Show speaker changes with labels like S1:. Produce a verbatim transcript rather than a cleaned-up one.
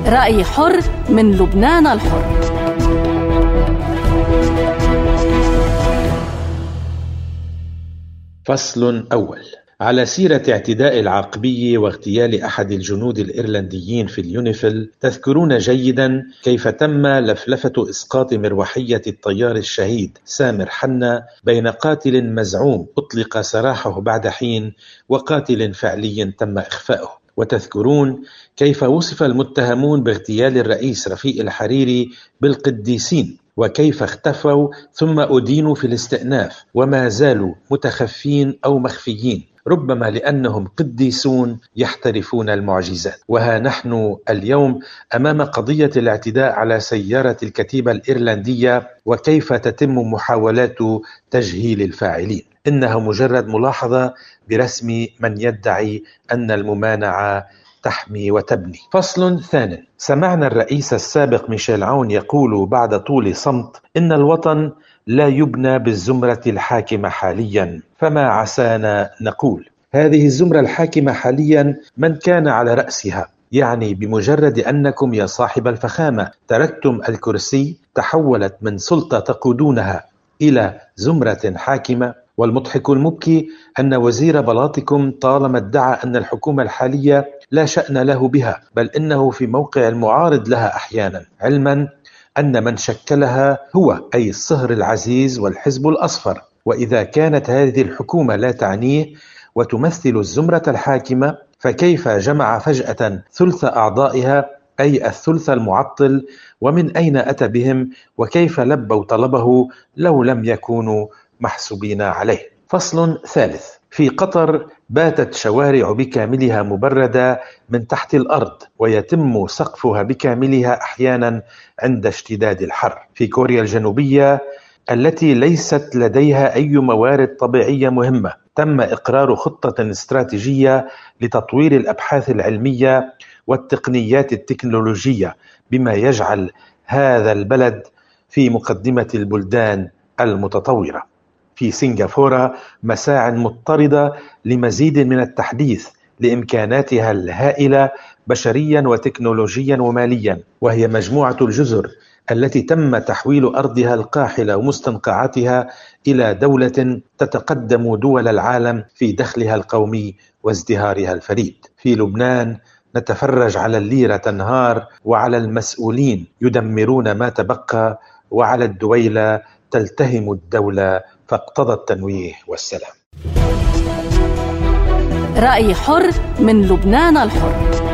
S1: رأي حر من لبنان الحر.
S2: فصل أول. على سيرة اعتداء العاقبية واغتيال أحد الجنود الإيرلنديين في اليونيفيل، تذكرون جيدا كيف تم لفلفة إسقاط مروحية الطيار الشهيد سامر حنا بين قاتل مزعوم أطلق سراحه بعد حين وقاتل فعلي تم إخفاؤه. وتذكرون كيف وصف المتهمون باغتيال الرئيس رفيق الحريري بالقديسين، وكيف اختفوا ثم أدينوا في الاستئناف وما زالوا متخفين أو مخفيين، ربما لأنهم قديسون يحترفون المعجزات. وها نحن اليوم أمام قضية الاعتداء على سيارة الكتيبة الإيرلندية، وكيف تتم محاولات تجهيل الفاعلين. إنها مجرد ملاحظة برسم من يدعي أن الممانعة تحمي وتبني. فصل ثانٍ. سمعنا الرئيس السابق ميشيل عون يقول بعد طول صمت إن الوطن لا يبنى بالزمرة الحاكمة حاليا، فما عسانا نقول هذه الزمرة الحاكمة حاليا من كان على رأسها، يعني بمجرد أنكم يا صاحب الفخامة تركتم الكرسي تحولت من سلطة تقودونها إلى زمرة حاكمة. والمضحك المبكي أن وزير بلاطكم طالما ادعى أن الحكومة الحالية لا شأن له بها، بل إنه في موقع المعارض لها أحيانا، علما أن من شكلها هو أي الصهر العزيز والحزب الأصفر. وإذا كانت هذه الحكومة لا تعنيه وتمثل الزمرة الحاكمة، فكيف جمع فجأة ثلث أعضائها أي الثلث المعطل؟ ومن أين أتى بهم؟ وكيف لبوا طلبه لو لم يكونوا محسوبين عليه؟ فصل ثالث. في قطر باتت شوارع بكاملها مبردة من تحت الأرض، ويتم سقفها بكاملها أحيانا عند اشتداد الحر. في كوريا الجنوبية التي ليست لديها أي موارد طبيعية مهمة، تم إقرار خطة استراتيجية لتطوير الأبحاث العلمية والتقنيات التكنولوجية، بما يجعل هذا البلد في مقدمة البلدان المتطورة. في سنغافورة مساع مضطردة لمزيد من التحديث لإمكاناتها الهائلة بشريا وتكنولوجيا وماليا، وهي مجموعة الجزر التي تم تحويل أرضها القاحلة ومستنقعاتها إلى دولة تتقدم دول العالم في دخلها القومي وازدهارها الفريد. في لبنان نتفرج على الليرة تنهار، وعلى المسؤولين يدمرون ما تبقى، وعلى الدويلة تلتهم الدولة، فاقتضى التنويه والسلام.
S1: رأي حر من لبنان الحر.